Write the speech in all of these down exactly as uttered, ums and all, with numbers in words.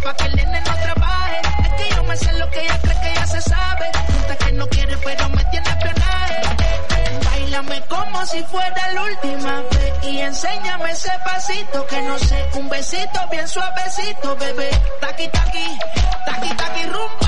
pa' que el nene no trabaje. Es que yo me sé lo que ella cree que ya se sabe. Junta que no quiere pero me tiene espionaje. Báilame como si fuera la última vez y enséñame ese pasito que no sé, un besito bien suavecito, bebé. Taqui taqui, taqui taqui rumba.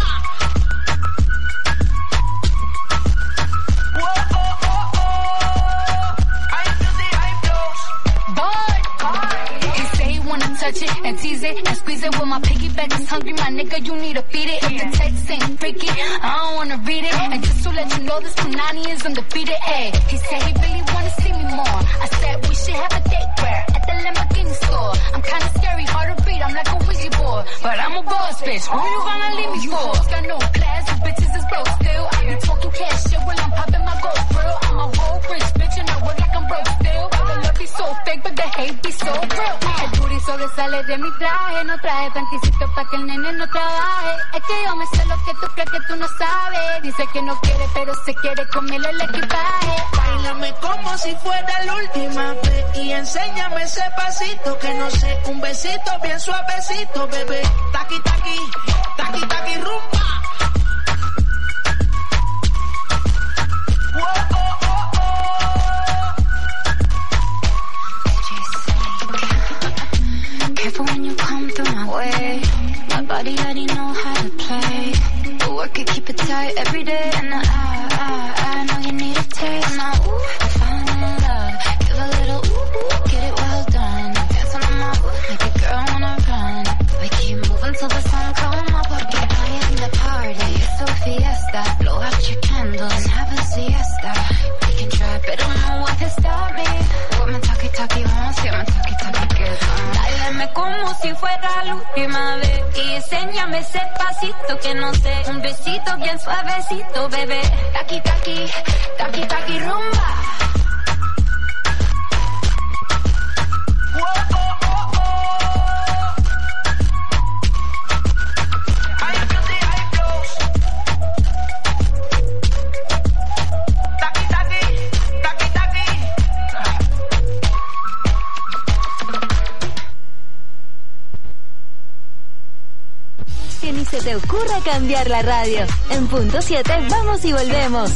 Touch it and tease it and squeeze it with my piggyback. It's hungry, my nigga, you need to feed it. If the text ain't freaky, I don't wanna read it. And just to let you know, this Punani is undefeated. Ay, he said he really wanna see me more. I said we should have a date where at the Lamborghini store. I'm kinda scary, hard to read, I'm like a Ouija board, but I'm a boss bitch. Who you gonna leave me for? You got no class, you bitches is broke still. I be talking cash shit while I'm popping my gold grill. I'm a whole rich bitch and I work like I'm broke still. The love be so fake, but the hate be so real. El booty sobresale de mi traje, no traje panticito pa' que el nene no trabaje. Es que yo me sé lo que tú crees que tú no sabes. Dice que no quiere, pero se quiere comerle el equipaje. Báilame como si fuera la última vez y enséñame ese pasito que no sé, un besito bien suavecito, bebé. Taqui taqui, taqui taqui rumba. Whoa, oh, oh, oh. Careful when you come through my way. My body already know how to play. But work it, keep it tight every day. And I, I, I know you need a taste. Now, ooh, I'm falling in love. Give a little ooh, ooh, get it well done. Dance on my ooh, make a girl wanna run. We keep moving till the sun come up. Porque I am the party. It's a fiesta. Blow out your candles and have a siesta. We can try, but don't know what to stop me. With my talkie talkie home, see my talkie talkie good. Báilame como si fuera la última vez y enséñame ese pasito que no sé, un besito bien suavecito, bebé. Taqui taqui, taqui taqui rumba. oh, oh, oh, oh. I feel the high blows. Taqui taqui, taqui taqui. Que ni se te ocurra cambiar la radio. En punto siete vamos y volvemos.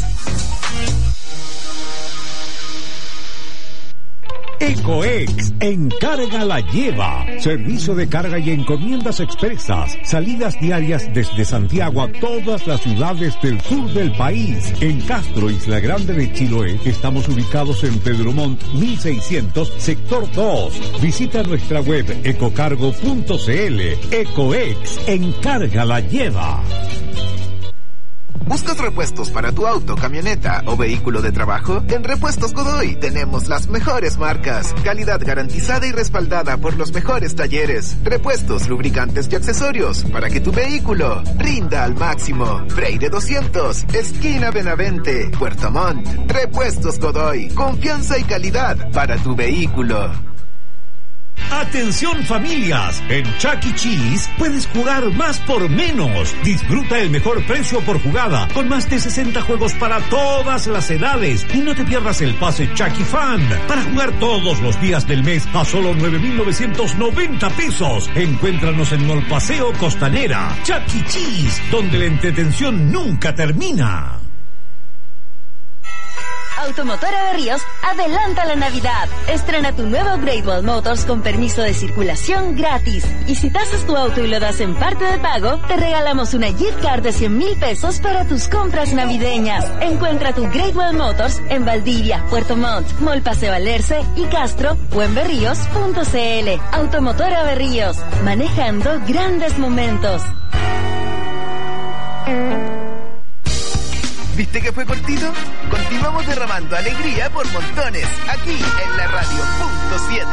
Ecoex, encarga la lleva. Servicio de carga y encomiendas expresas. Salidas diarias desde Santiago a todas las ciudades del sur del país. En Castro, Isla Grande de Chiloé, estamos ubicados en Pedro Montt mil seiscientos, sector dos. Visita nuestra web ecocargo punto cl. Ecoex, encarga la lleva. ¿Buscas repuestos para tu auto, camioneta o vehículo de trabajo? En Repuestos Godoy tenemos las mejores marcas, calidad garantizada y respaldada por los mejores talleres, repuestos, lubricantes y accesorios para que tu vehículo rinda al máximo. Freire doscientos, esquina Benavente, Puerto Montt. Repuestos Godoy, confianza y calidad para tu vehículo. Atención familias, en Chuck E. Cheese puedes jugar más por menos. Disfruta el mejor precio por jugada, con más de sesenta juegos para todas las edades. Y no te pierdas el pase Chuck E. Fan, para jugar todos los días del mes a solo nueve mil novecientos noventa pesos. Encuéntranos en Mall Paseo Costanera. Chuck E. Cheese, donde la entretención nunca termina. Automotora Berríos adelanta la Navidad. Estrena tu nuevo Great Wall Motors con permiso de circulación gratis. Y si tasas tu auto y lo das en parte de pago, te regalamos una gift card de cien mil pesos para tus compras navideñas. Encuentra tu Great Wall Motors en Valdivia, Puerto Montt, Mall Paseo Alerce y Castro o en berríos punto cl. Automotora Berríos, manejando grandes momentos. ¿Viste que fue cortito? Continuamos derramando alegría por montones, aquí en la radio punto siete.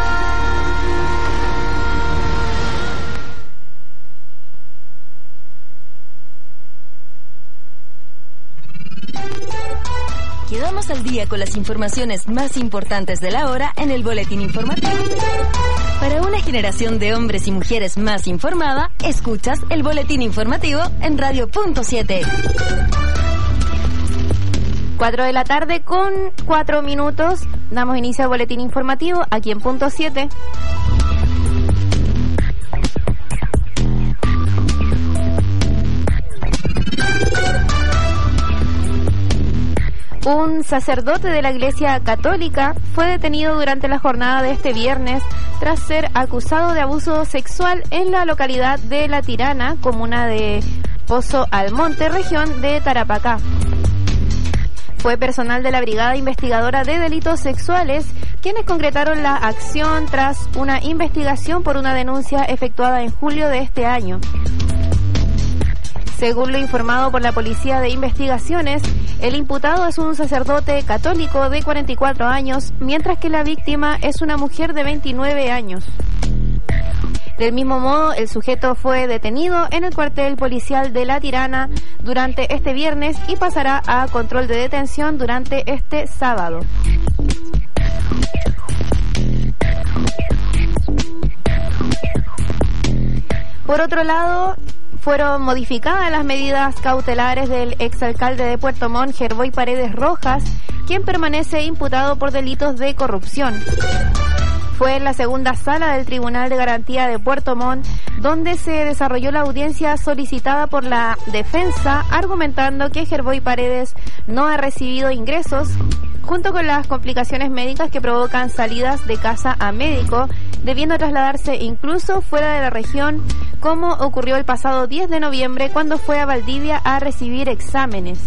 Quedamos al día con las informaciones más importantes de la hora en el boletín informativo. Para una generación de hombres y mujeres más informada, escuchas el boletín informativo en radio punto siete. cuatro de la tarde con cuatro minutos. Damos inicio al boletín informativo aquí en punto siete. Un sacerdote de la Iglesia Católica fue detenido durante la jornada de este viernes tras ser acusado de abuso sexual en la localidad de La Tirana, comuna de Pozo Almonte, región de Tarapacá. Fue personal de la Brigada Investigadora de Delitos Sexuales quienes concretaron la acción tras una investigación por una denuncia efectuada en julio de este año. Según lo informado por la Policía de Investigaciones, el imputado es un sacerdote católico de cuarenta y cuatro años, mientras que la víctima es una mujer de veintinueve años. Del mismo modo, el sujeto fue detenido en el cuartel policial de La Tirana durante este viernes y pasará a control de detención durante este sábado. Por otro lado, fueron modificadas las medidas cautelares del exalcalde de Puerto Montt, Gerboy Paredes Rojas, quien permanece imputado por delitos de corrupción. Fue en la segunda sala del Tribunal de Garantía de Puerto Montt donde se desarrolló la audiencia solicitada por la defensa, argumentando que Gerboy Paredes no ha recibido ingresos, junto con las complicaciones médicas que provocan salidas de casa a médico, debiendo trasladarse incluso fuera de la región, como ocurrió el pasado diez de noviembre cuando fue a Valdivia a recibir exámenes.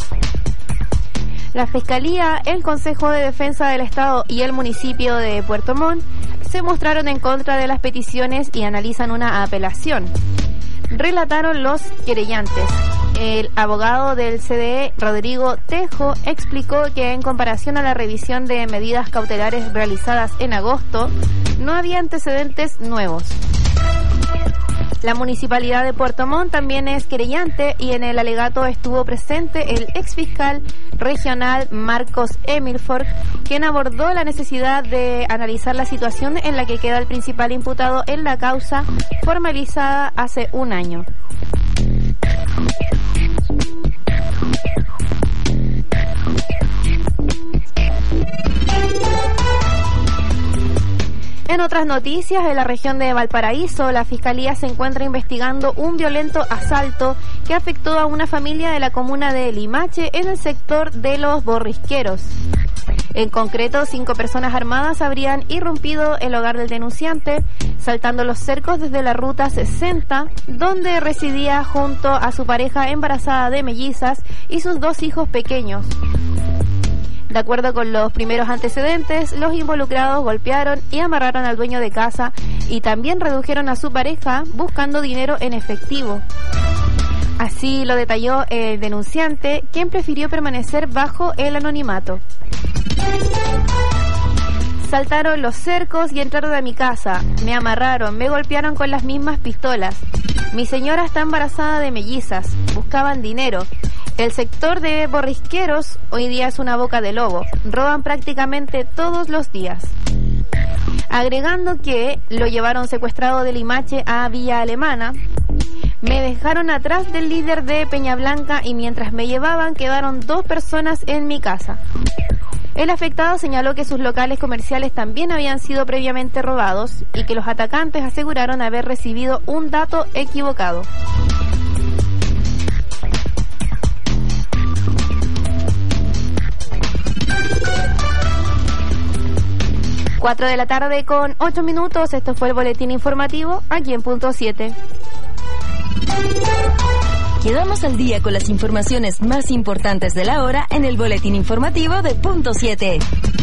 La Fiscalía, el Consejo de Defensa del Estado y el municipio de Puerto Montt se mostraron en contra de las peticiones y analizan una apelación. Relataron los querellantes. El abogado del C D E, Rodrigo Tejo, explicó que en comparación a la revisión de medidas cautelares realizadas en agosto, no había antecedentes nuevos. La Municipalidad de Puerto Montt también es querellante y en el alegato estuvo presente el exfiscal regional Marcos Emilford, quien abordó la necesidad de analizar la situación en la que queda el principal imputado en la causa formalizada hace un año. En otras noticias, en la región de Valparaíso, la Fiscalía se encuentra investigando un violento asalto que afectó a una familia de la comuna de Limache en el sector de Los Borrisqueros. En concreto, cinco personas armadas habrían irrumpido el hogar del denunciante, saltando los cercos desde la ruta sesenta, donde residía junto a su pareja embarazada de mellizas y sus dos hijos pequeños. De acuerdo con los primeros antecedentes, los involucrados golpearon y amarraron al dueño de casa y también redujeron a su pareja buscando dinero en efectivo. Así lo detalló el denunciante, quien prefirió permanecer bajo el anonimato. Saltaron los cercos y entraron a mi casa. Me amarraron, me golpearon con las mismas pistolas. Mi señora está embarazada de mellizas. Buscaban dinero. El sector de Borrisqueros hoy día es una boca de lobo. Roban prácticamente todos los días. Agregando que lo llevaron secuestrado de Limache a Villa Alemana. Me dejaron atrás del líder de Peña Blanca y mientras me llevaban quedaron dos personas en mi casa. El afectado señaló que sus locales comerciales también habían sido previamente robados y que los atacantes aseguraron haber recibido un dato equivocado. cuatro de la tarde con ocho minutos, esto fue el boletín informativo aquí en Punto siete. Quedamos al día con las informaciones más importantes de la hora en el boletín informativo de Punto siete.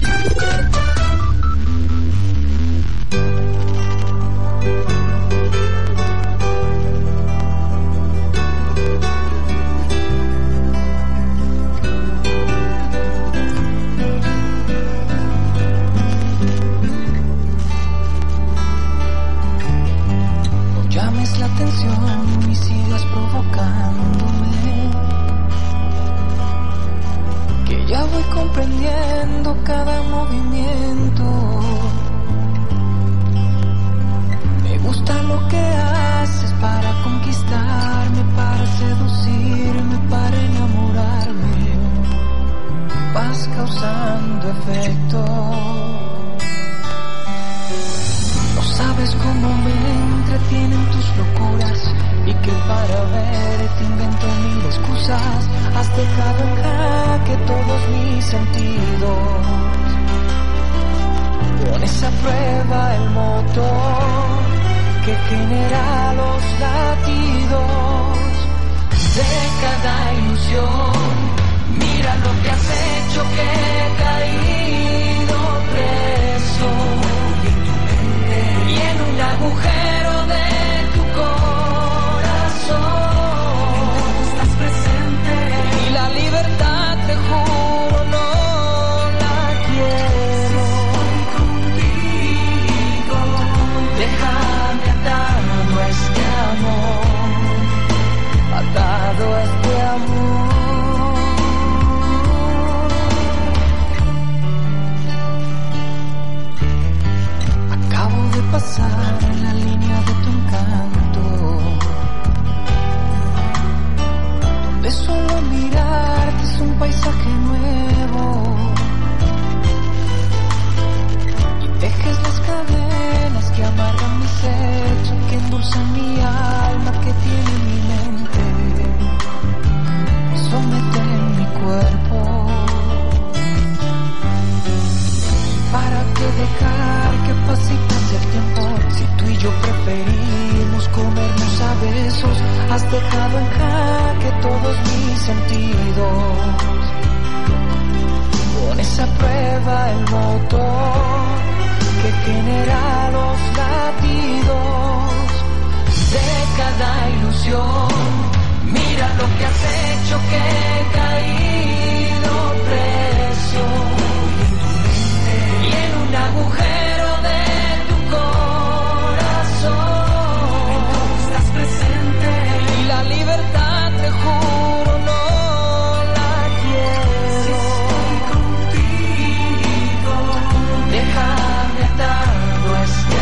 La atención y sigas provocándome, que ya voy comprendiendo cada movimiento. Me gusta lo que haces para conquistarme, para seducirme, para enamorarme. Vas causando efecto. No sabes cómo me entretienen tus locuras y que para verte invento mil excusas. Has dejado en jaque todos mis sentidos. Pones a prueba el motor que genera los latidos de cada ilusión. Mira lo que has hecho, que he caído preso y en un agujero de tu corazón estás presente. Y la libertad, te juro, no la quiero. Estoy contigo, déjame atado a este amor, atado a este amor. Pasar en la línea de tu encanto, donde solo mirarte es un paisaje nuevo, y tejes las cadenas que amargan mi sexo, que endulzan mi alma, que tiene mi mente, me someten mi cuerpo. ¿Para qué dejar que pase y pase el tiempo? Si tú y yo preferimos comernos a besos, has dejado en jaque todos mis sentidos. Pones a prueba el motor que genera los latidos de cada ilusión. Mira lo que has hecho, que he caído preso y en un agujero de tu corazón estás presente. Y la libertad, te juro, no la quiero. Si estoy contigo, déjame atado a este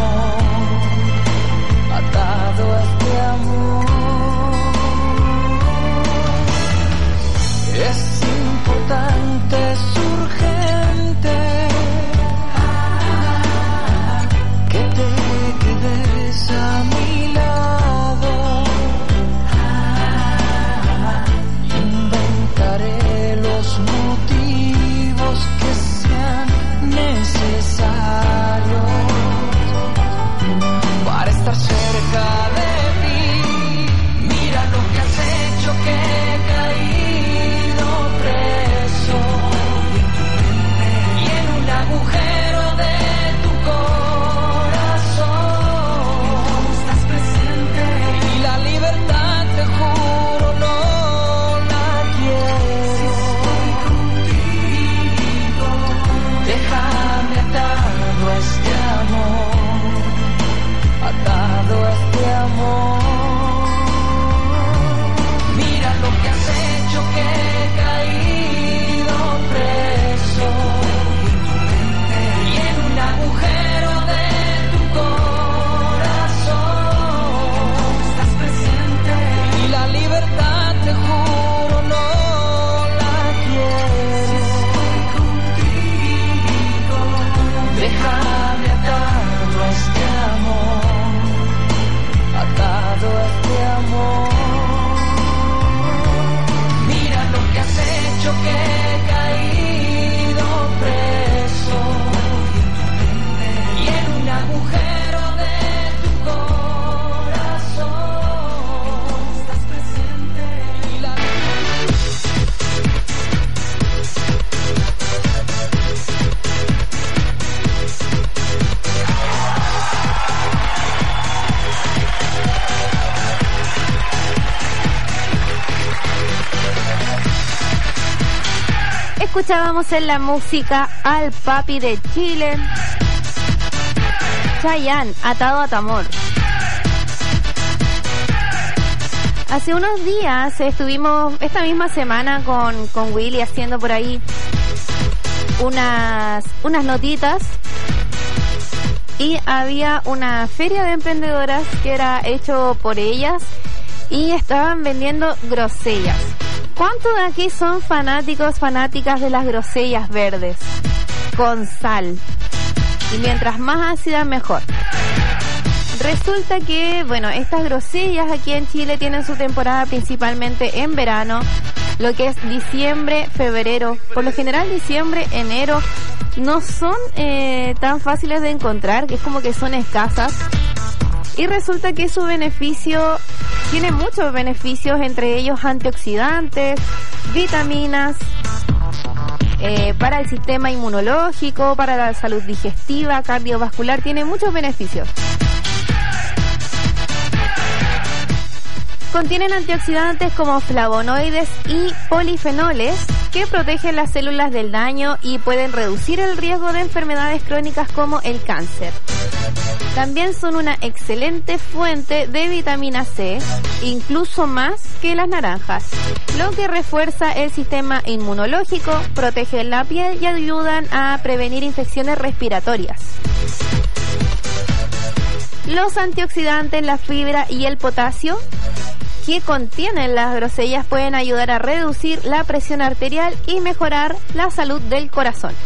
amor, atado a este amor. Es importante, es urgente que te quedes a mi lado. Inventaré los motivos que sean necesarios para estar cerca de ti. Mira lo que has hecho, que he caído preso y en un agujero de tu corazón estás presente. Y la libertad, te juro, no la quiero. Si estoy contigo, déjame atado a este amor, atado a este amor. Mira lo que has hecho, que he caído preso y en un agujero de tu corazón estás presente. Y la libertad, te juro, no la quiero. Si estoy contigo, déjame atado a este amor, atado a este amor. Mira lo que has hecho, que he caído preso y en un agujero de tu corazón estás presente. Y la Escuchábamos en la música al papi de Chile, Chayanne, atado a tu amor. Hace unos días estuvimos, esta misma semana, con, con Willy haciendo por ahí unas, unas notitas, y había una feria de emprendedoras que era hecho por ellas y estaban vendiendo grosellas. ¿Cuántos de aquí son fanáticos, fanáticas de las grosellas verdes? Con sal. Y mientras más ácida, mejor. Resulta que, bueno, estas grosellas aquí en Chile tienen su temporada principalmente en verano, lo que es diciembre, febrero. Por lo general diciembre, enero no son eh, tan fáciles de encontrar, que es como que son escasas. Y resulta que su beneficio tiene muchos beneficios, entre ellos antioxidantes, vitaminas, eh, para el sistema inmunológico, para la salud digestiva, cardiovascular, tiene muchos beneficios. Contienen antioxidantes como flavonoides y polifenoles que protegen las células del daño y pueden reducir el riesgo de enfermedades crónicas como el cáncer. También son una excelente fuente de vitamina C, incluso más que las naranjas, lo que refuerza el sistema inmunológico, protegen la piel y ayudan a prevenir infecciones respiratorias. Los antioxidantes, la fibra y el potasio que contienen las grosellas pueden ayudar a reducir la presión arterial y mejorar la salud del corazón.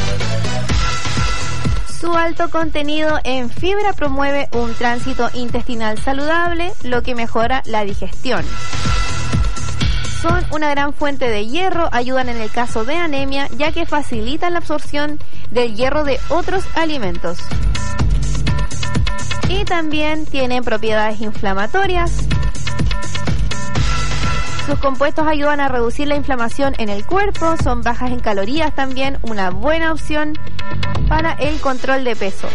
Su alto contenido en fibra promueve un tránsito intestinal saludable, lo que mejora la digestión. Son una gran fuente de hierro, ayudan en el caso de anemia, ya que facilitan la absorción del hierro de otros alimentos. Y también tienen propiedades inflamatorias. Sus compuestos ayudan a reducir la inflamación en el cuerpo, son bajas en calorías también, una buena opción para el control de peso.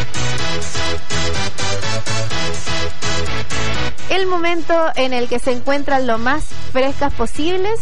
El momento en el que se encuentran lo más frescas posibles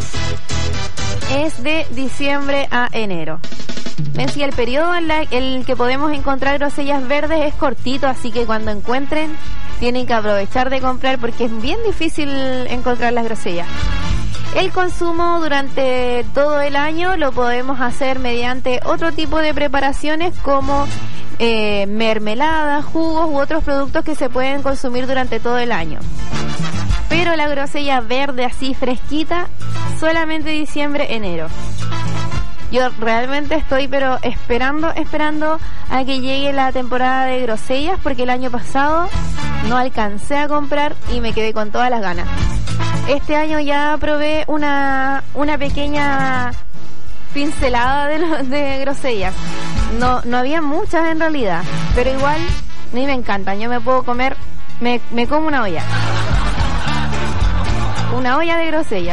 es de diciembre a enero. Ven, si el periodo en la, el que podemos encontrar grosellas verdes es cortito, así que cuando encuentren tienen que aprovechar de comprar porque es bien difícil encontrar las grosellas. El consumo durante todo el año lo podemos hacer mediante otro tipo de preparaciones como eh, mermeladas, jugos u otros productos que se pueden consumir durante todo el año. Pero la grosella verde así fresquita, solamente diciembre, enero. Yo realmente estoy pero esperando, esperando a que llegue la temporada de grosellas porque el año pasado no alcancé a comprar y me quedé con todas las ganas. Este año ya probé una, una pequeña pincelada de, lo, de grosellas. No, no había muchas en realidad, pero igual a mí me encantan. Yo me puedo comer, me, me como una olla. Una olla de grosellas.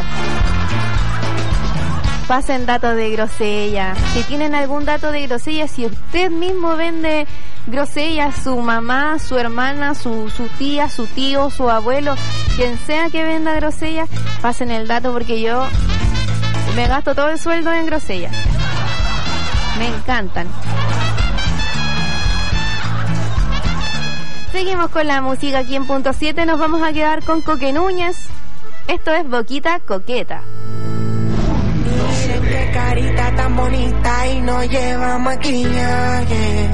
Pasen datos de grosella. Si tienen algún dato de grosella, si usted mismo vende grosella, su mamá, su hermana, su, su tía, su tío, su abuelo, quien sea que venda grosella, pasen el dato porque yo me gasto todo el sueldo en grosella. Me encantan. Seguimos con la música aquí en Punto siete. Nos vamos a quedar con Coque Núñez. Esto es Boquita Coqueta. Miren qué carita tan bonita y no lleva maquillaje.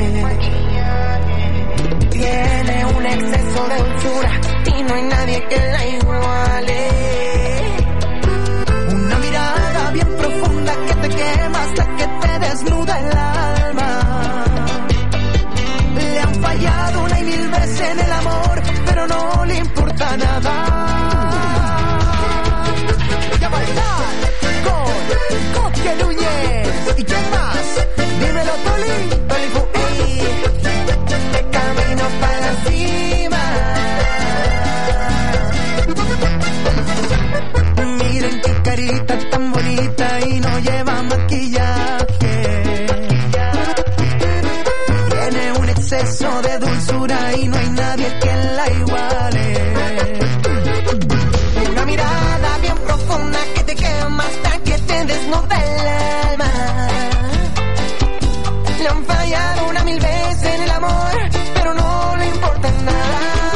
Tiene un exceso de dulzura y no hay nadie que la iguale. Una mirada bien profunda que te quema hasta que te desnuda el alma. Le han fallado una y mil veces en el amor, pero no le importa nada. Voy a bailar con Coque Núñez. ¿Y quién más? Dímelo, Toli. Toli Fuey. Camino para la cima. Miren qué carita tan bonita y no lleva maquillaje. Tiene un exceso de dulzura y no hay nadie que la iguale. Una mirada bien profunda que te quema hasta que te desnuda el alma. Le han fallado una mil veces en el amor, pero no le importa nada.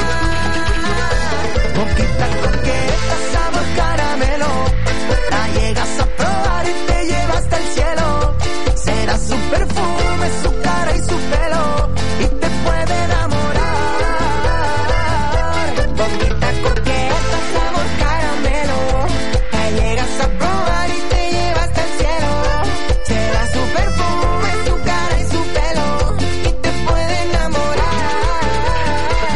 Boquita coqueta, sabor caramelo, la llegas a probar y te lleva hasta el cielo. Será su perfume, su cara y su pelo, y te puede enamorar. Boquita coqueta, sabor caramelo, la llegas a probar y te lleva hasta el cielo. Será su perfume, su cara y su pelo, y te puede enamorar.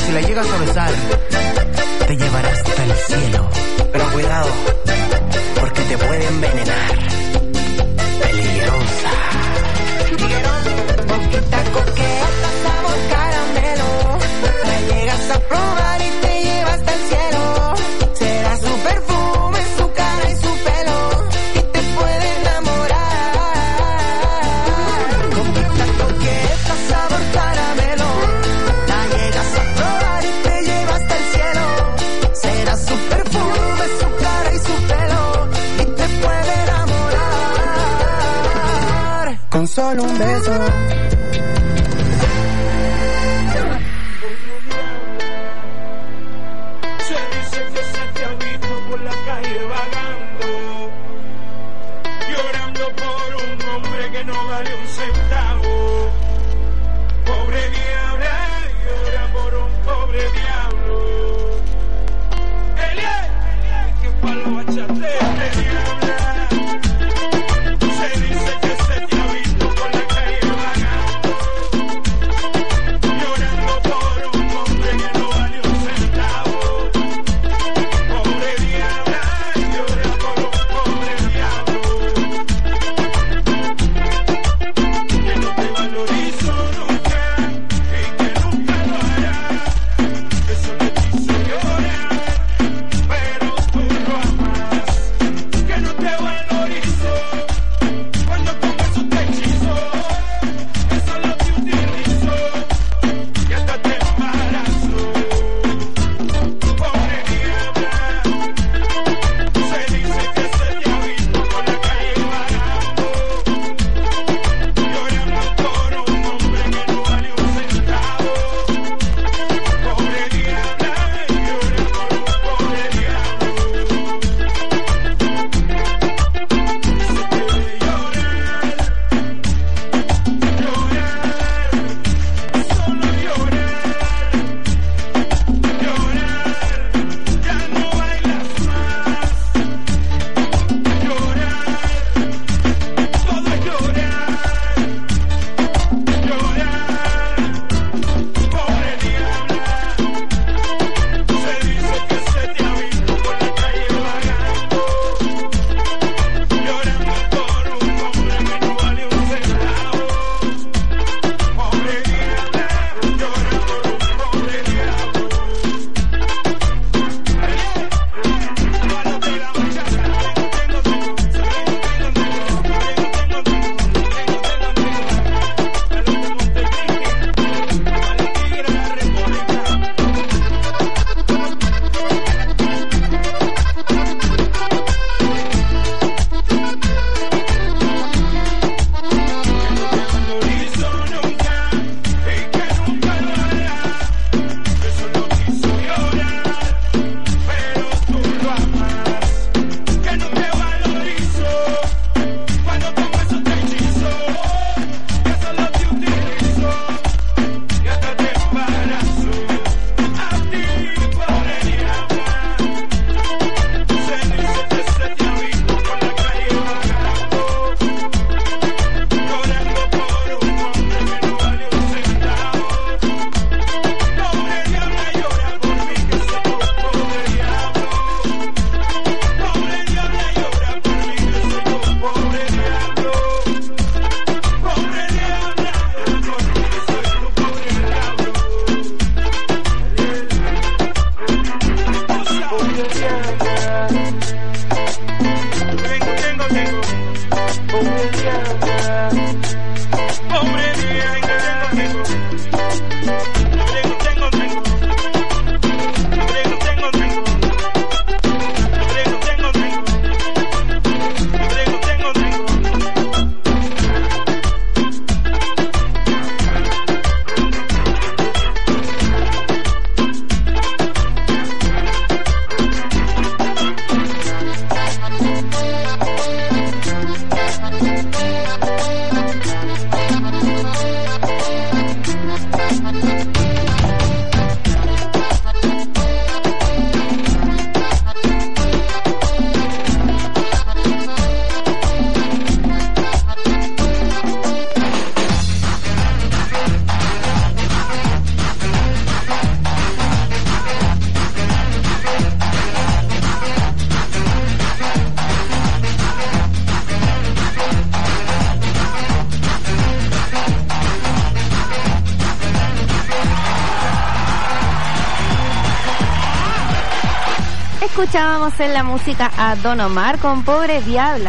si la llegas a besar, te llevará hasta el cielo. Pero cuidado, porque te puede envenenar. Peligrosa. Boquita coqueta, sabor caramelo. La llegas a probar y te lleva hasta el cielo. Será su perfume, su cara y su pelo, y te puede enamorar. Boquita coqueta, sabor caramelo. La llegas a probar y te lleva hasta el cielo. Será su perfume, su cara y su pelo, y te puede enamorar. Con solo un beso. Se dice que ese diablito por la calle vagando. Escuchábamos en la música a Don Omar con Pobre Diabla.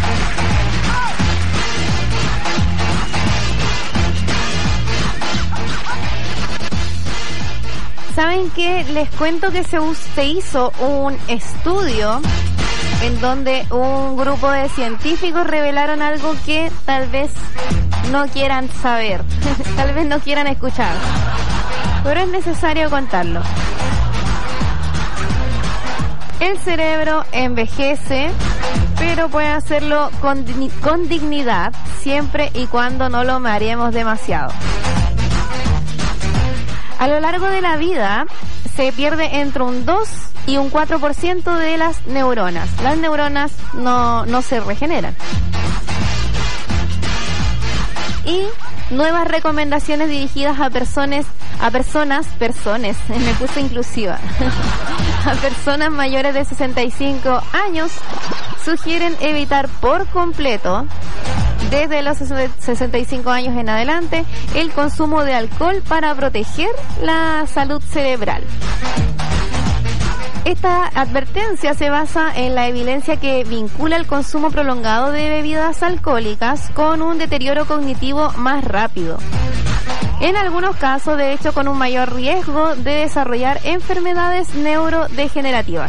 ¿Saben qué? Les cuento que se, se hizo un estudio en donde un grupo de científicos revelaron algo que tal vez no quieran saber, tal vez no quieran escuchar, pero es necesario contarlo. El cerebro envejece, pero puede hacerlo con, con dignidad, siempre y cuando no lo mareemos demasiado. A lo largo de la vida se pierde entre un dos y un cuatro por ciento de las neuronas. Las neuronas no, no se regeneran. Y nuevas recomendaciones dirigidas a personas, a personas, personas, me puse inclusiva, a personas mayores de sesenta y cinco años sugieren evitar por completo, desde los sesenta y cinco años en adelante, el consumo de alcohol para proteger la salud cerebral. Esta advertencia se basa en la evidencia que vincula el consumo prolongado de bebidas alcohólicas con un deterioro cognitivo más rápido. En algunos casos, de hecho, con un mayor riesgo de desarrollar enfermedades neurodegenerativas.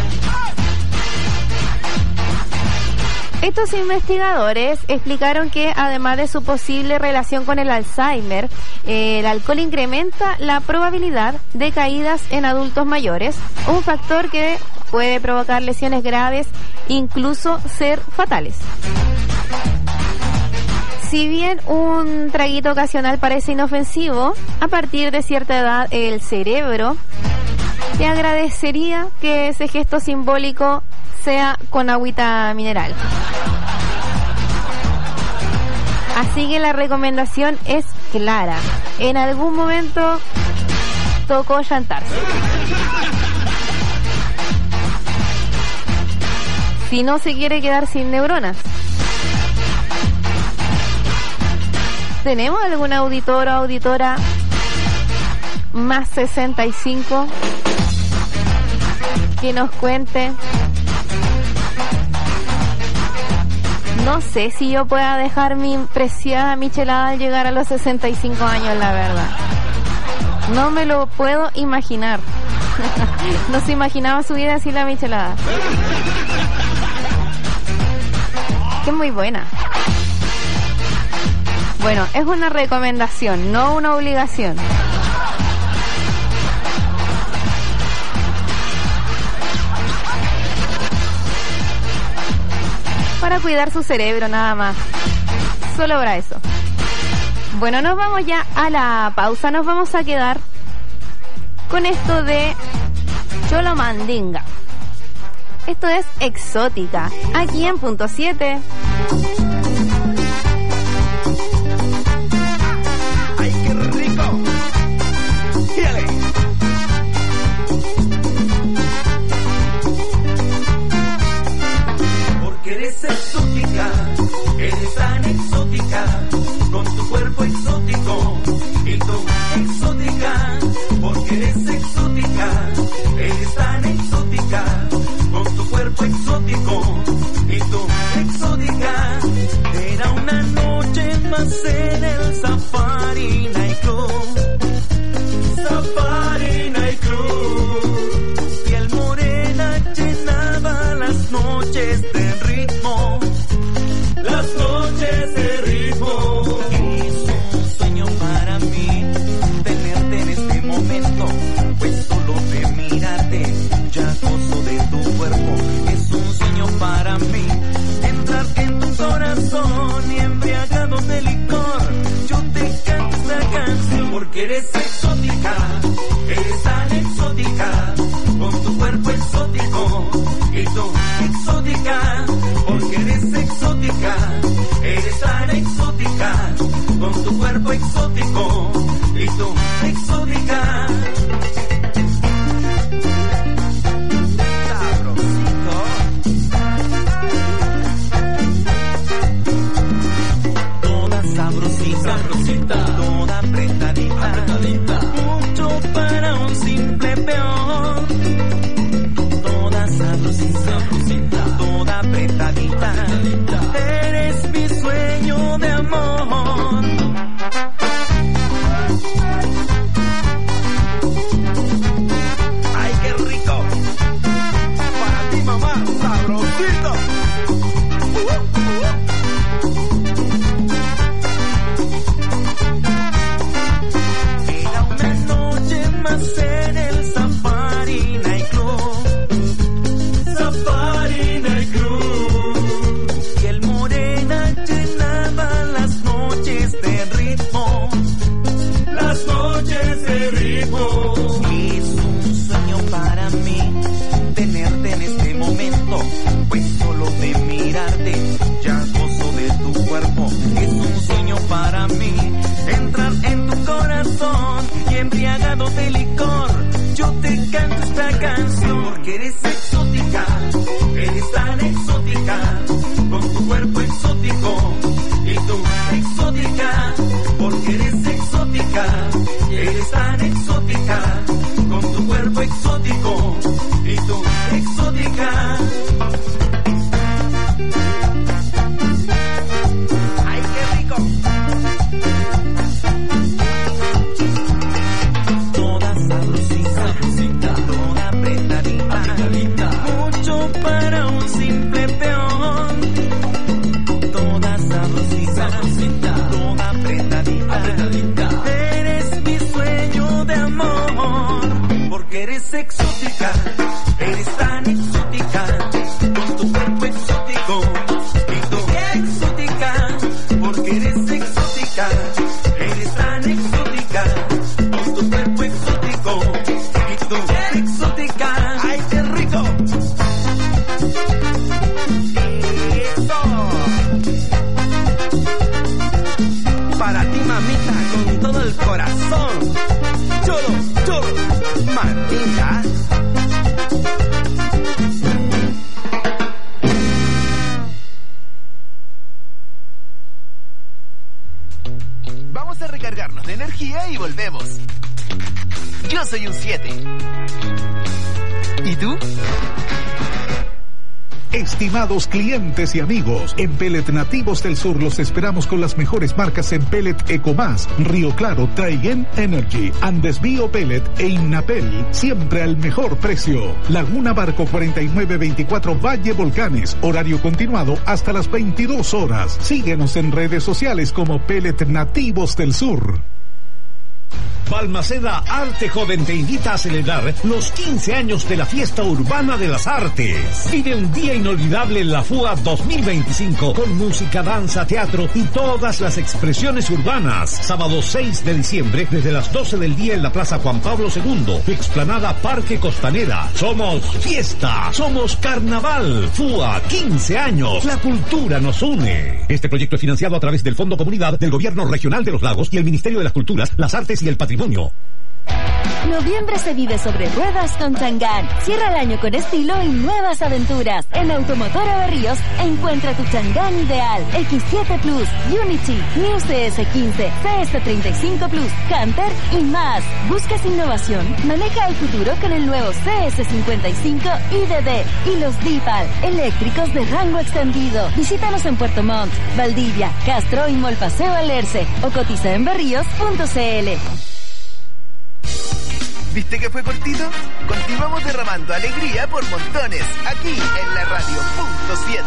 Estos investigadores explicaron que, además de su posible relación con el Alzheimer, eh, el alcohol incrementa la probabilidad de caídas en adultos mayores, un factor que puede provocar lesiones graves, incluso ser fatales. Si bien un traguito ocasional parece inofensivo, a partir de cierta edad el cerebro te agradecería que ese gesto simbólico sea con agüita mineral. Así que la recomendación es clara. En algún momento tocó llantarse. Si no se quiere quedar sin neuronas. ¿Tenemos algún auditor o auditora más sesenta y cinco que nos cuente? No sé si yo pueda dejar mi preciada michelada al llegar a los sesenta y cinco años, la verdad. No me lo puedo imaginar. No se imaginaba su vida así la michelada. Que es muy buena. Bueno, es una recomendación, no una obligación. Para cuidar su cerebro, nada más. Solo para eso. Bueno, nos vamos ya a la pausa. Nos vamos a quedar con esto de Cholo Mandinga. Esto es Exótica, aquí en Punto siete. ¡Ay, qué rico! ¡Gírale! Porque eres exótica, eres tan exótica, con tu cuerpo exótico y tu exótica. Porque eres exótica, eres tan exótica, con tu cuerpo exótico y tu exótica. en el Safari Night Club. Safari Night Club. Y el morena llenaba las noches de ritmo. Las noches de ritmo. Es un sueño para mí tenerte en este momento, pues solo de mirarte ya gozo de tu cuerpo. Es un sueño para mí entrar en tu corazón y embriagado de licor yo te canto esta canción. Porque eres exótica, eres tan exótica, con tu cuerpo exótico y tú exótica. Porque eres exótica, eres tan exótica, con tu cuerpo exótico y tú exótica. ¡Ay, qué rico! Toda sabrosita, toda apretadita, mucho para un simple peón. Toda sabrosita, toda apretadita, eres mi sueño de amor. Porque eres exótica, eres tan exótica, con tu cuerpo exótico y tú exótica. Porque eres exótica, eres tan exótica, con tu cuerpo exótico y tú exótica. ¡Ay, qué rico! Eso. Para ti, mamita, con todo el corazón. Cholo, cholo, mamita. Vamos a recargarnos de energía y volvemos. Yo soy un siete. ¿Y tú? Estimados clientes y amigos, en Pellet Nativos del Sur los esperamos con las mejores marcas en Pellet Ecomás, Río Claro, Traigen Energy, Andes Bio Pellet e Innapel, siempre al mejor precio. Laguna Barco cuarenta y nueve veinticuatro Valle Volcanes, horario continuado hasta las veintidós horas. Síguenos en redes sociales como Pellet Nativos del Sur. Balmaceda Arte Joven te invita a celebrar los quince años de la Fiesta Urbana de las Artes. Vive un día inolvidable en la FUA dos mil veinticinco con música, danza, teatro y todas las expresiones urbanas. Sábado seis de diciembre desde las doce del día en la Plaza Juan Pablo segundo, explanada Parque Costanera. Somos fiesta, somos carnaval. FUA, quince años. La cultura nos une. Este proyecto es financiado a través del Fondo Comunidad del Gobierno Regional de los Lagos y el Ministerio de las Culturas, las Artes y el Patrimonio. Noviembre se vive sobre ruedas con Chang'an. Cierra el año con estilo y nuevas aventuras. En Automotora Berríos encuentra tu Chang'an ideal. equis siete Plus, Unity, New C S quince, C S treinta y cinco Plus, Hunter y más. ¿Buscas innovación? Maneja el futuro con el nuevo C S cincuenta y cinco I D D y los D-Pal, eléctricos de rango extendido. Visítanos en Puerto Montt, Valdivia, Castro y Molpaseo Alerce o cotiza en berríos punto c l. ¿Viste que fue cortito? Continuamos derramando alegría por montones, aquí en la radio punto siete.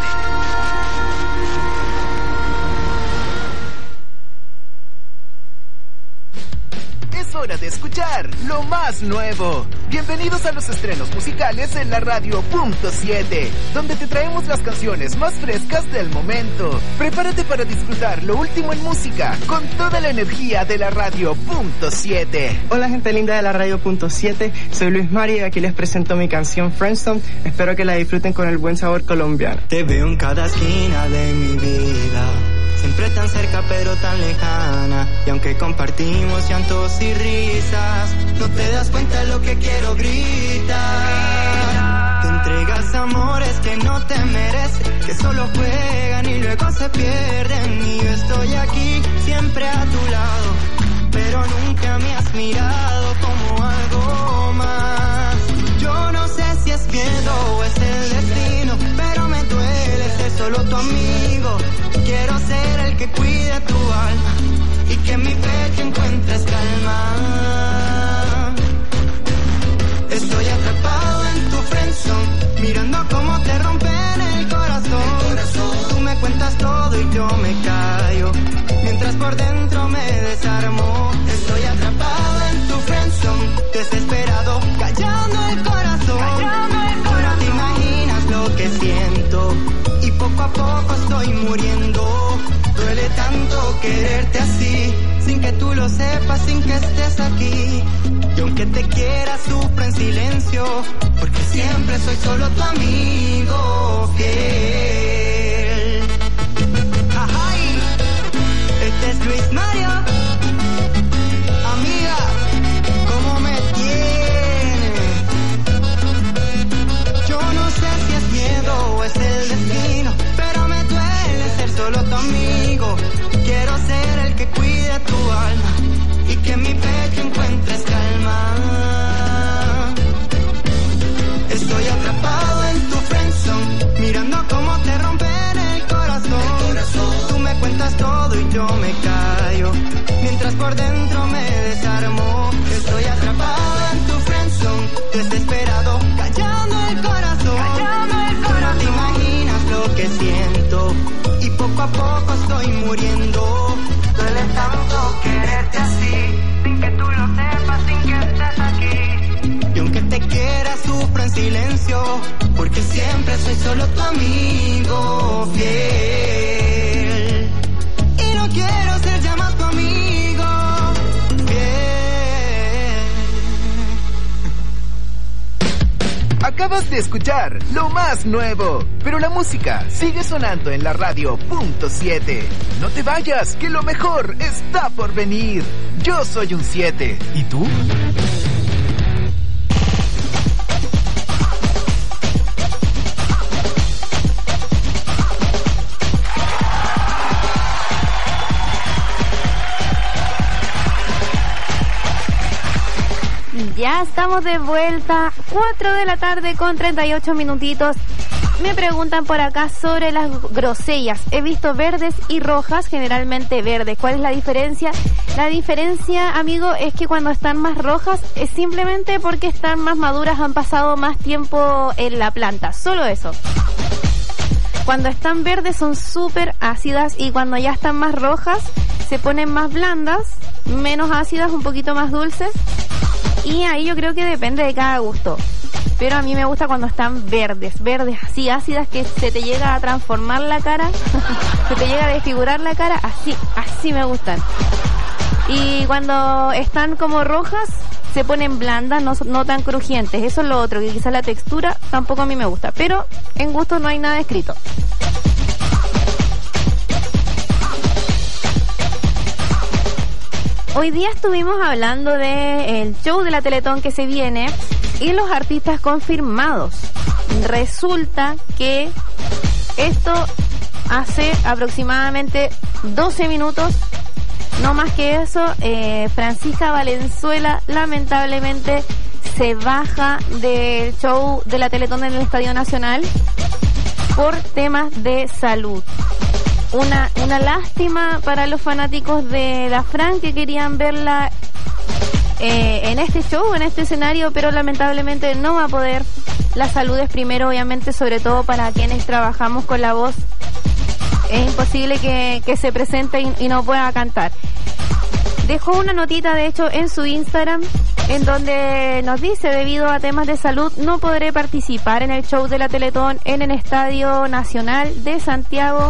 Es hora de escuchar lo más nuevo. Bienvenidos a los estrenos musicales en la radio punto siete, donde te traemos las canciones más frescas del momento. Prepárate para disfrutar lo último en música con toda la energía de la radio punto siete. Hola gente linda de la radio punto siete, soy Luis Mari y aquí les presento mi canción Friendstone. Espero que la disfruten con el buen sabor colombiano. Te veo en cada esquina de mi vida, siempre tan cerca pero tan lejana, y aunque compartimos llantos y risas, no te das cuenta de lo que quiero gritar. Te entregas amores que no te merecen, que solo juegan y luego se pierden, y yo estoy aquí siempre a tu lado, pero nunca me has mirado como algo más. Yo no sé si es miedo o es el destino, pero me duele ser solo tu amigo. Quiero ser el que cuide tu alma y que en mi pecho encuentres calma. Estoy atrapado en tu friendzone, mirando cómo te rompen el corazón. el corazón. Tú me cuentas todo y yo me callo, mientras por dentro me desarmo. Estoy atrapado en tu friendzone, desesperado tú lo sepas sin que estés aquí. Y aunque te quiera, sufro en silencio, porque siempre soy solo tu amigo fiel. Ajay, este es Luis Mario. Amiga, ¿cómo me tienes? Yo no sé si es miedo o es el destino, pero me duele ser solo tu amigo. Quiero ser el que cuide tu alma y que en mi pecho encuentres calma. Estoy atrapado en tu friendzone, mirando cómo te rompen el corazón. el corazón. Tú me cuentas todo y yo me callo, mientras por dentro me desarmo. Estoy atrapado en tu friendzone, desesperado, callando el corazón. Callando el corazón. Tú no te imaginas lo que siento, y poco a poco estoy muriendo. Duele tanto quererte así, sin que tú lo sepas, sin que estés aquí. Y aunque te quiera, sufro en silencio, porque siempre soy solo tu amigo fiel. Y no quiero ser ya más tu amigo fiel. Acabas de escuchar lo más nuevo, pero la música sigue sonando en la radio punto siete. No te vayas, que lo mejor está por venir. Yo soy un siete. ¿Y tú? Ya estamos de vuelta, cuatro de la tarde con treinta y ocho minutitos. Me preguntan por acá sobre las grosellas. He visto verdes y rojas, generalmente verdes. ¿Cuál es la diferencia? La diferencia, amigo, es que cuando están más rojas es simplemente porque están más maduras, han pasado más tiempo en la planta. Solo eso. Cuando están verdes son súper ácidas y cuando ya están más rojas se ponen más blandas, menos ácidas, un poquito más dulces. Y ahí yo creo que depende de cada gusto. Pero a mí me gusta cuando están verdes, verdes así ácidas que se te llega a transformar la cara, se te llega a desfigurar la cara, así, así me gustan. Y cuando están como rojas, se ponen blandas, no, no tan crujientes. Eso es lo otro, que quizás la textura tampoco a mí me gusta. Pero en gusto no hay nada escrito. Hoy día estuvimos hablando del show de la Teletón que se viene y los artistas confirmados. Resulta que esto hace aproximadamente doce minutos, no más que eso, eh, Francisca Valenzuela lamentablemente se baja del show de la Teletón en el Estadio Nacional por temas de salud. Una, una lástima para los fanáticos de la Fran que querían verla eh, en este show, en este escenario, pero lamentablemente no va a poder. La salud es primero, obviamente, sobre todo para quienes trabajamos con la voz. Es imposible que, que se presente y, y no pueda cantar. Dejó una notita, de hecho, en su Instagram, en donde nos dice: debido a temas de salud no podré participar en el show de la Teletón en el Estadio Nacional de Santiago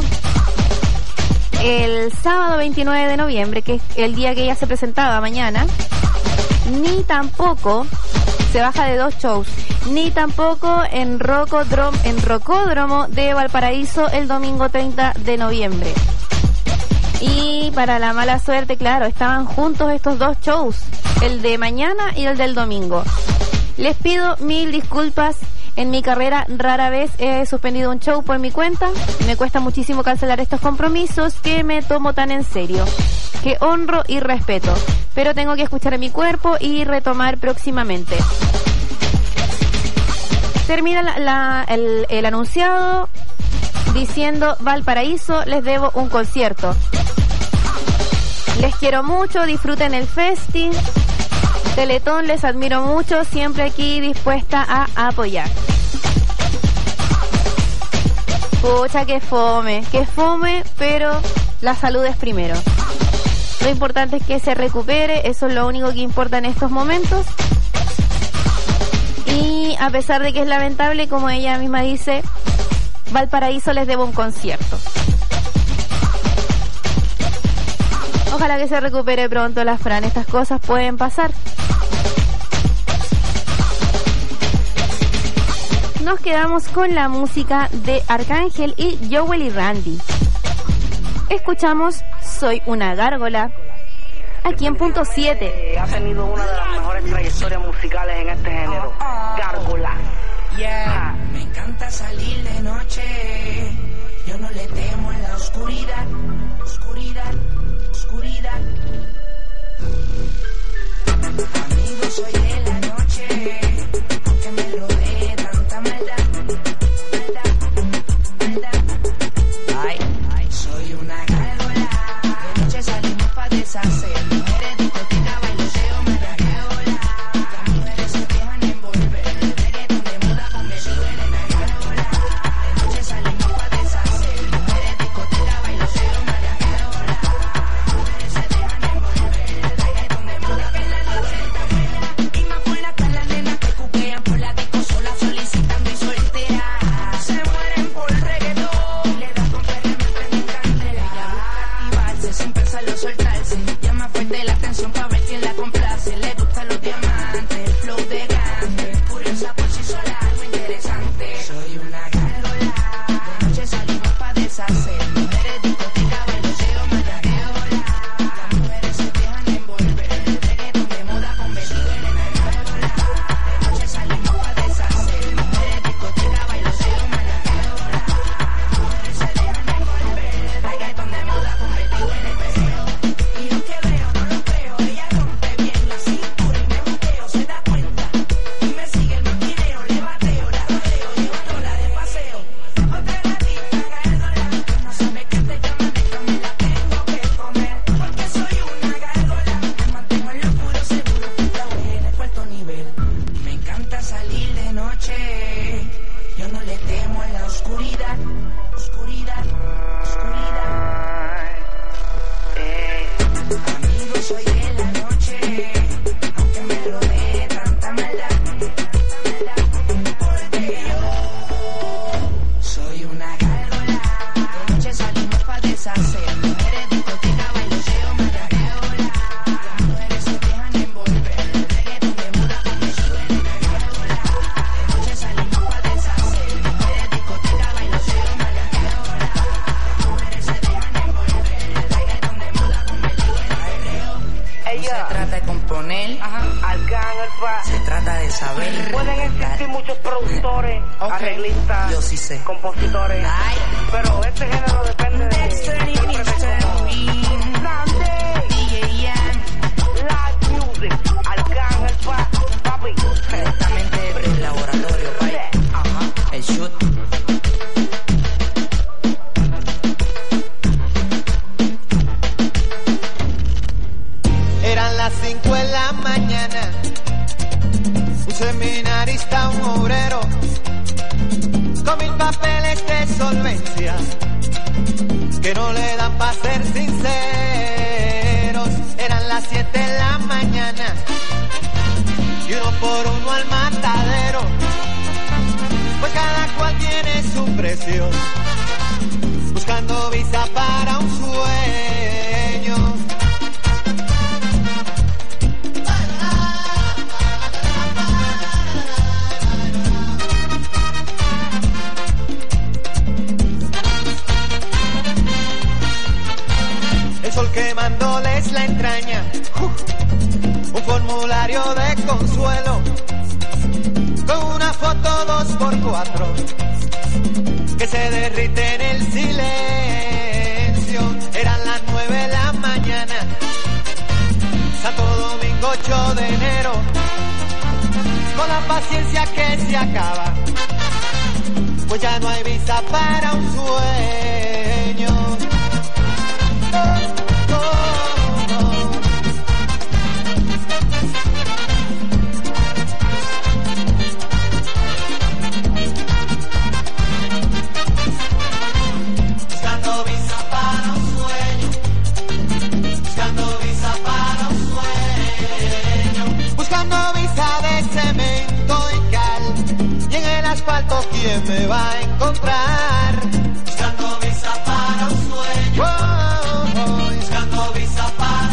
el sábado veintinueve de noviembre, que es el día que ella se presentaba, mañana, ni tampoco se baja de dos shows, ni tampoco en Rocódromo, en Rocódromo de Valparaíso el domingo treinta de noviembre. Y para la mala suerte, claro, estaban juntos estos dos shows, el de mañana y el del domingo. Les pido mil disculpas. En mi carrera rara vez he suspendido un show por mi cuenta. Me cuesta muchísimo cancelar estos compromisos que me tomo tan en serio, que honro y respeto. Pero tengo que escuchar a mi cuerpo y retomar próximamente. Termina la, la, el, el anunciado diciendo: Valparaíso, les debo un concierto. Les quiero mucho, disfruten el festi. Teletón, les admiro mucho, siempre aquí dispuesta a apoyar. Pucha, que fome, que fome, pero la salud es primero. Lo importante es que se recupere, eso es lo único que importa en estos momentos. Y a pesar de que es lamentable, como ella misma dice, Valparaíso les debo un concierto. Ojalá Ojalá que se recupere pronto la Fran, estas cosas pueden pasar. Nos quedamos con la música de Arcángel y Joel y Randy. Escuchamos Soy una gárgola aquí en punto siete. Ha tenido una de las mejores trayectorias musicales en este género. Gárgola. Yeah. Me encanta salir de noche. Yo no le temo a la oscuridad. Oscuridad, oscuridad. Amigo, soy de la noche. Aunque me rodee tanta maldad. Maldad, maldad. Ay, ay, soy una gárgola. De noche salimos pa' deshacer. Mujeres, discoteca, bailoteo, mariaqueola. Las mujeres se dejan envolver. Reggaeton de moda convertido en una gárgola. De noche salimos pa' deshacer. Mujeres, discoteca, bailoteo, mariaqueola. Las mujeres se dejan envolver. Reggaeton de moda convertido en una gárgola. Y más por la cara, nenas que cuquean por la disco sola, solicitando y solteras. Se mueren por reggaetón. Le da con perreo, me prenden candela. Ella busca activarse, sin pensarlo soltarse. Llama fuerte la atención pa' ver quién la complace. Le gustan los diamantes, el flow de grande. Curiosa por sí sola, algo interesante. Soy una gárgola. De noche salimos pa' deshacer. Mujeres, discoteca, bailoteo, mariaqueola. Las mujeres se dejan envolver. Reggaeton de moda convertido en una gárgola. De noche salimos pa' deshacer. Mujeres, discoteca, bailoteo, mariaqueola. Las mujeres se dejan envolver. Reggaeton de moda convertido en el peseo. Y lo que veo, no lo creo. Ella rompe bien la cintura y me boteo, se da cuenta. Y me sigue el maquineo, le bateo, la rodeo, llevándola de paseo. Otra gatita gárgola, que no sabe que te llaman, esta me la tengo que comer. Porque soy una gárgola, me mantengo en lo puro seguro, la voy en el cuarto nivel. Me encanta salir de noche, yo no le temo a la oscuridad. Oscuridad, oscuridad. Amigo, soy de la noche, aunque me rodee tanta maldad, maldad, porque yo soy una gárgola. De noche salimos pa' deshacer. Mujeres, discoteca, bailoteo, mariaqueola. Las mujeres se dejan envolver. Reggaeton de moda convertido en una gárgola. De noche salimos pa' deshacer. Mujeres, discoteca, bailoteo, mariaqueola. Las mujeres se dejan envolver. Reggaeton de moda convertido en un perreo. No se trata de componer, Arcángel, pa. se trata de saber. Pueden existir muchos productores, Ok. arreglistas, Yo sí sé. compositores, Ay. pero este género depende de Dexter y siempre de mister cómo- Green. Grande. D J Ian. Live music, Arcángel, pa. Papi. Directamente del laboratorio, pai. Ajá, el shoot. Eran las cinco de la mañana, un seminarista, un obrero, con mil papeles de solvencia, que no le dan pa' ser sinceros. Eran las siete de la mañana, y uno por uno al matadero, pues cada cual tiene su precio, buscando visa para un sueño. El sol quemándoles la entraña, uh, un formulario de consuelo, con una foto dos por cuatro, que se derrite en el silencio. Eran las nueve de la mañana, Santo Domingo ocho de enero, con la paciencia que se acaba, pues ya no hay visa para un sueño. Oh, oh, oh. Buscando visa para un sueño, buscando visa para un sueño, buscando visa de cemento y cal, y en el asfalto quién me va a encontrar. Buscando visa para un sueño, oh, oh, oh. Buscando visa para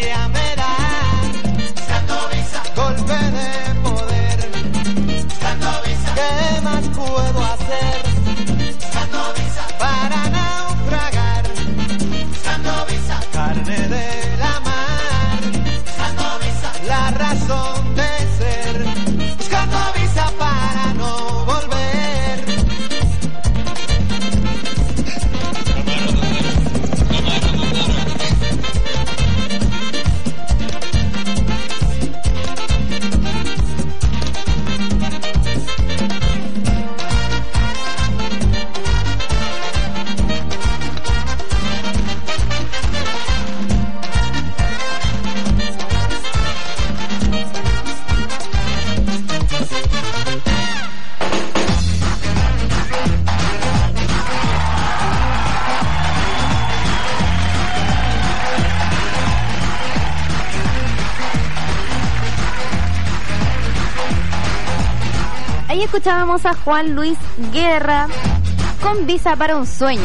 alegría me da. Scandovisa, golpe de poder. Scandovisa, ¿qué más puedo hacer? Scandovisa, para naufragar. Scandovisa, carne de la mar. Scandovisa, la razón de ser. Scandovisa para no volver. Ahí escuchábamos a Juan Luis Guerra con Visa para un sueño.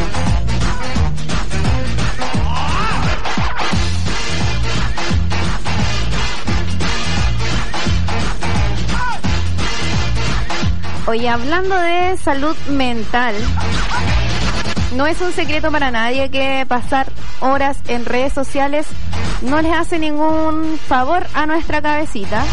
Oye, hablando de salud mental, no es un secreto para nadie que pasar horas en redes sociales no les hace ningún favor a nuestra cabecita.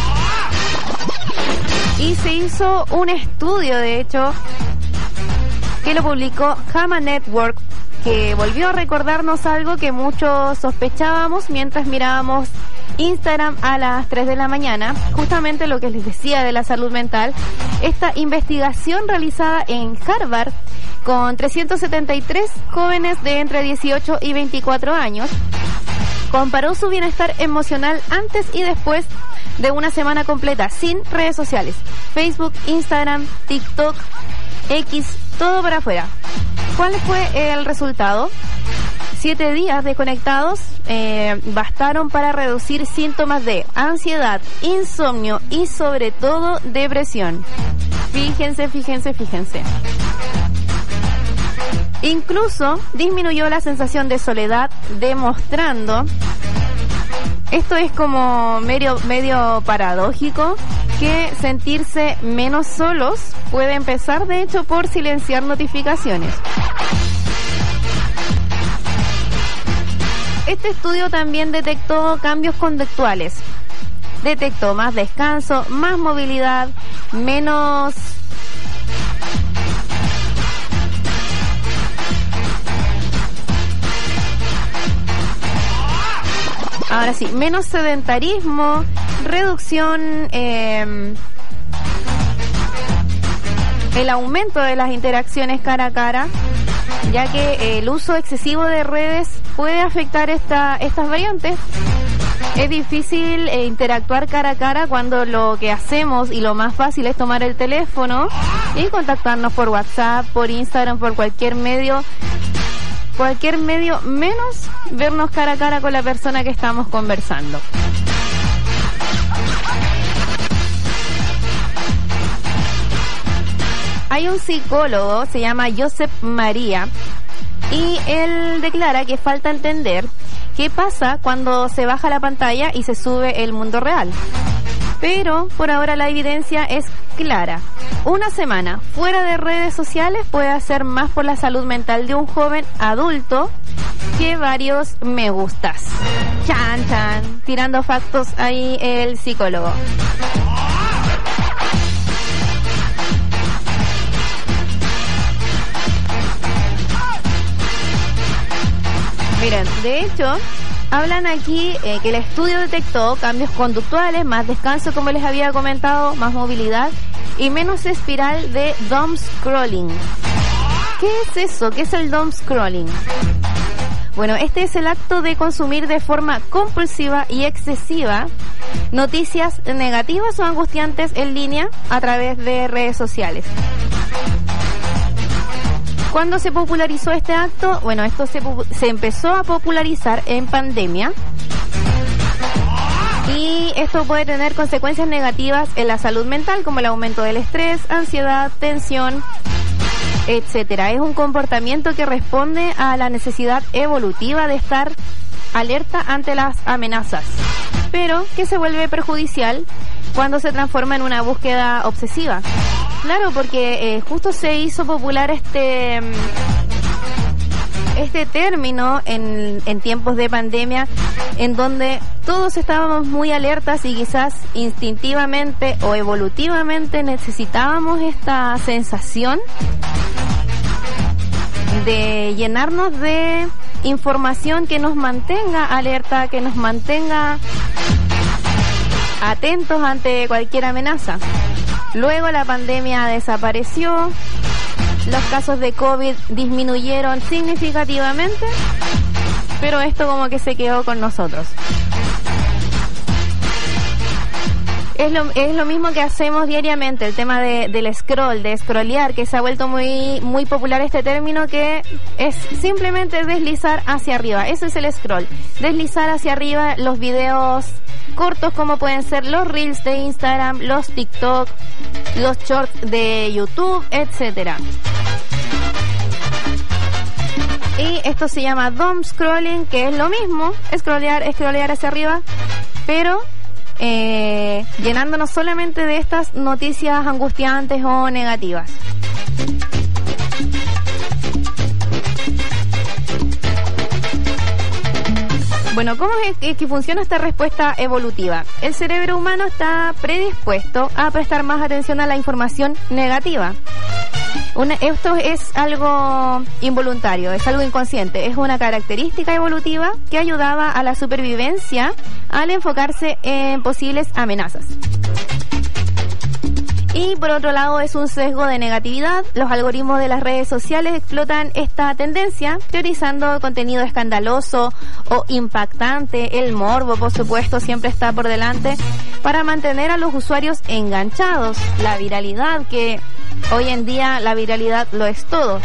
Y se hizo un estudio, de hecho, que lo publicó Hama Network, que volvió a recordarnos algo que muchos sospechábamos mientras mirábamos Instagram a las tres de la mañana, justamente lo que les decía de la salud mental. Esta investigación realizada en Harvard con trescientos setenta y tres jóvenes de entre dieciocho y veinticuatro años comparó su bienestar emocional antes y después de una semana completa sin redes sociales, Facebook, Instagram, TikTok, X, todo para afuera. ¿Cuál fue el resultado? Siete días desconectados eh, bastaron para reducir síntomas de ansiedad, insomnio y sobre todo depresión. Fíjense, fíjense, fíjense. Incluso disminuyó la sensación de soledad, demostrando, esto es como medio, medio paradójico, que sentirse menos solos puede empezar de hecho por silenciar notificaciones. Este estudio también detectó cambios conductuales. Detectó más descanso, más movilidad, menos... Ahora sí, menos sedentarismo, reducción, eh, el aumento de las interacciones cara a cara, ya que el uso excesivo de redes puede afectar esta, estas variantes. Es difícil eh, interactuar cara a cara cuando lo que hacemos y lo más fácil es tomar el teléfono y contactarnos por WhatsApp, por Instagram, por cualquier medio. Cualquier medio menos vernos cara a cara con la persona que estamos conversando. Hay un psicólogo, se llama Josep María, y él declara que falta entender qué pasa cuando se baja la pantalla y se sube el mundo real. Pero por ahora la evidencia es clara. Una semana fuera de redes sociales puede hacer más por la salud mental de un joven adulto que varios me gustas. Chan, chan. Tirando factos ahí el psicólogo. Miren, de hecho, hablan aquí eh, que el estudio detectó cambios conductuales, más descanso, como les había comentado, más movilidad y menos espiral de doom scrolling. ¿Qué es eso? ¿Qué es el doom scrolling? Bueno, este es el acto de consumir de forma compulsiva y excesiva noticias negativas o angustiantes en línea a través de redes sociales. ¿Cuándo se popularizó este acto? Bueno, esto se, se empezó a popularizar en pandemia. Y esto puede tener consecuencias negativas en la salud mental, como el aumento del estrés, ansiedad, tensión, etcétera. Es un comportamiento que responde a la necesidad evolutiva de estar alerta ante las amenazas, pero que se vuelve perjudicial cuando se transforma en una búsqueda obsesiva. Claro, porque eh, justo se hizo popular este este término en, en tiempos de pandemia, en donde todos estábamos muy alertas y quizás instintivamente o evolutivamente necesitábamos esta sensación de llenarnos de información que nos mantenga alerta, que nos mantenga atentos ante cualquier amenaza. Luego la pandemia desapareció, los casos de COVID disminuyeron significativamente, pero esto como que se quedó con nosotros. Es lo, es lo mismo que hacemos diariamente, el tema de, del scroll, de scrollear, que se ha vuelto muy, muy popular este término, que es simplemente deslizar hacia arriba. Eso es el scroll, deslizar hacia arriba los videos cortos, como pueden ser los reels de Instagram, los TikTok, los shorts de YouTube, etcétera. Y esto se llama doom scrolling, que es lo mismo, scrollear, scrollear hacia arriba, pero eh, llenándonos solamente de estas noticias angustiantes o negativas. Bueno, ¿cómo es que funciona esta respuesta evolutiva? El cerebro humano está predispuesto a prestar más atención a la información negativa. Una, esto es algo involuntario, es algo inconsciente, es una característica evolutiva que ayudaba a la supervivencia al enfocarse en posibles amenazas. Y por otro lado es un sesgo de negatividad. Los algoritmos de las redes sociales explotan esta tendencia, priorizando contenido escandaloso o impactante. El morbo, por supuesto, siempre está por delante para mantener a los usuarios enganchados. La viralidad, que hoy en día la viralidad lo es todo.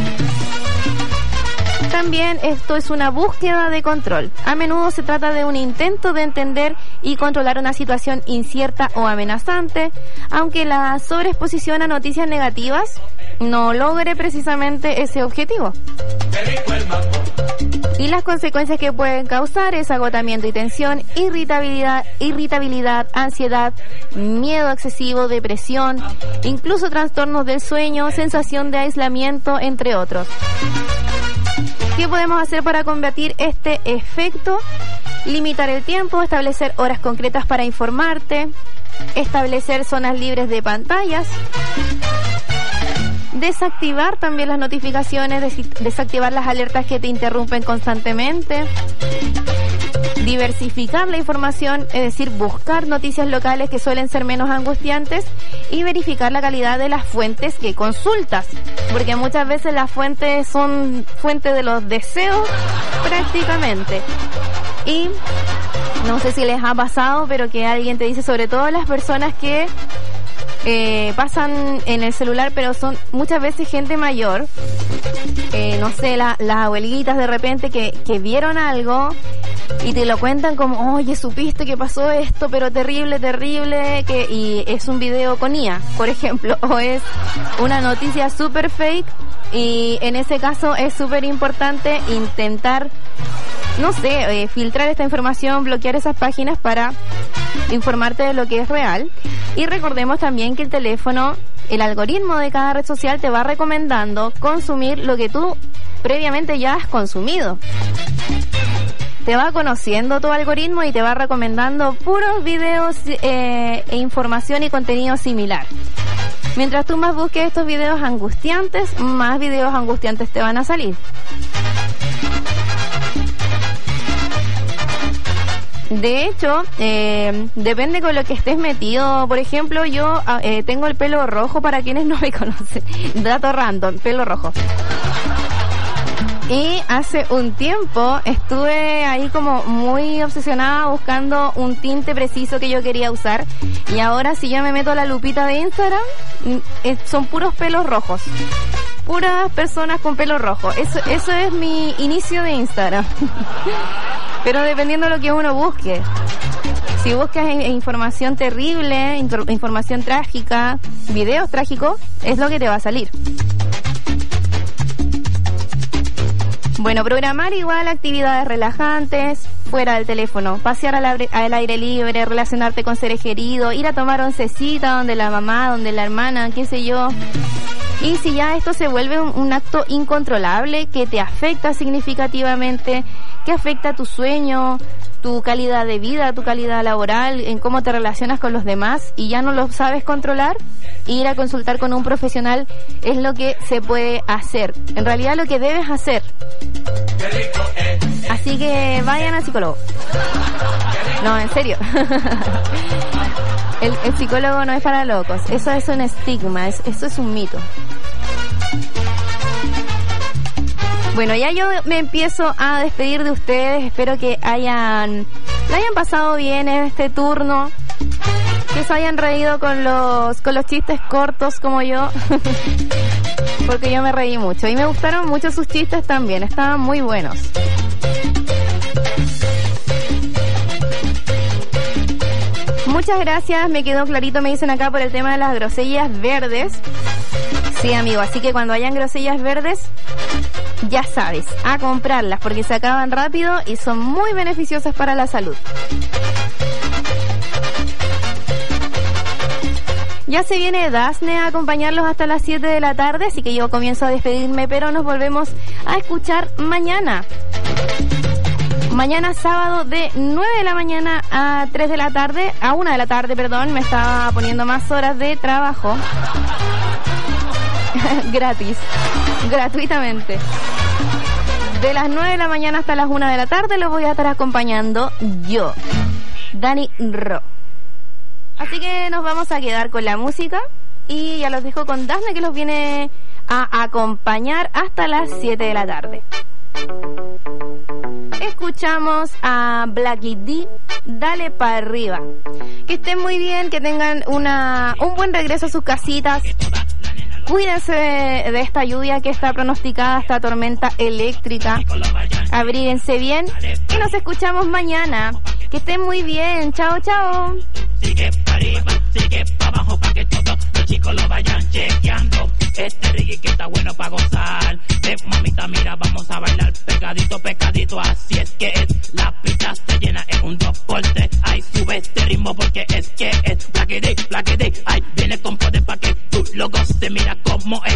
También esto es una búsqueda de control. A menudo se trata de un intento de entender y controlar una situación incierta o amenazante, aunque la sobreexposición a noticias negativas no logre precisamente ese objetivo. Y las consecuencias que pueden causar es agotamiento y tensión, irritabilidad, irritabilidad, ansiedad, miedo excesivo, depresión, incluso trastornos del sueño, sensación de aislamiento, entre otros. ¿Qué podemos hacer para combatir este efecto? Limitar el tiempo, establecer horas concretas para informarte, establecer zonas libres de pantallas, desactivar también las notificaciones, des- desactivar las alertas que te interrumpen constantemente, diversificar la información, es decir, buscar noticias locales que suelen ser menos angustiantes, y verificar la calidad de las fuentes que consultas, porque muchas veces las fuentes son fuentes de los deseos prácticamente. Y no sé si les ha pasado, pero que alguien te dice, sobre todo las personas que eh, pasan en el celular, pero son muchas veces gente mayor, eh, no sé, la, las abuelitas de repente que, que vieron algo y te lo cuentan como, oye, supiste que pasó esto, pero terrible, terrible, que y es un video con I A, por ejemplo, o es una noticia super fake, y en ese caso es súper importante intentar, no sé, eh, filtrar esta información, bloquear esas páginas para informarte de lo que es real. Y recordemos también que el teléfono, el algoritmo de cada red social te va recomendando consumir lo que tú previamente ya has consumido. Te va conociendo tu algoritmo y te va recomendando puros videos eh, e información y contenido similar. Mientras tú más busques estos videos angustiantes, más videos angustiantes te van a salir. De hecho, eh, depende con lo que estés metido. Por ejemplo, yo eh, tengo el pelo rojo, para quienes no me conocen. Dato random, pelo rojo. Y hace un tiempo estuve ahí como muy obsesionada buscando un tinte preciso que yo quería usar. Y ahora si yo me meto a la lupita de Instagram, son puros pelos rojos. Puras personas con pelo rojo. Eso, eso es mi inicio de Instagram. Pero dependiendo de lo que uno busque. Si buscas información terrible, información trágica, videos trágicos, es lo que te va a salir. Bueno, programar igual actividades relajantes fuera del teléfono, pasear al aire, al aire libre, relacionarte con seres queridos, ir a tomar oncecita donde la mamá, donde la hermana, qué sé yo. Y si ya esto se vuelve un, un acto incontrolable que te afecta significativamente, que afecta tu sueño, tu calidad de vida, tu calidad laboral, en cómo te relacionas con los demás y ya no lo sabes controlar, ir a consultar con un profesional es lo que se puede hacer. En realidad lo que debes hacer. Así que vayan al psicólogo. No, en serio. El, el psicólogo no es para locos. Eso es un estigma, es, eso es un mito. Bueno, ya yo me empiezo a despedir de ustedes. Espero que hayan, la hayan pasado bien en este turno, que se hayan reído con los, con los chistes cortos como yo, porque yo me reí mucho y me gustaron mucho sus chistes también, estaban muy buenos. Muchas gracias, me quedó clarito, me dicen acá por el tema de las grosellas verdes. Sí, amigo, así que cuando hayan grosellas verdes, ya sabes, a comprarlas porque se acaban rápido y son muy beneficiosas para la salud. Ya se viene Dasne a acompañarlos hasta las siete de la tarde, así que yo comienzo a despedirme, pero nos volvemos a escuchar mañana. Mañana sábado de nueve de la mañana a tres de la tarde, a una de la tarde, perdón, me estaba poniendo más horas de trabajo. Gratis, gratuitamente. De las nueve de la mañana hasta las una de la tarde los voy a estar acompañando yo, Dani Ro. Así que nos vamos a quedar con la música y ya los dejo con Dasne, que los viene a acompañar hasta las siete de la tarde. Escuchamos a Blackie D, Dale pa' arriba. Que estén muy bien, que tengan una un buen regreso a sus casitas. Cuídense de, de esta lluvia que está pronosticada, esta tormenta eléctrica. Abríguense bien y nos escuchamos mañana. Que estén muy bien. Chao, chao. Sigue para arriba, sigue para abajo para que todos los chicos lo vayan chequeando. Este reggae que está bueno para gozar. Ven, mamita, mira, vamos a bailar pegadito, pegadito. Así es que es, la pista se llena en un dos por tres. Ay, sube este ritmo porque es que es Blackie D, Blackie D. Ay, viene con poder para que tú lo goces. Mira cómo es.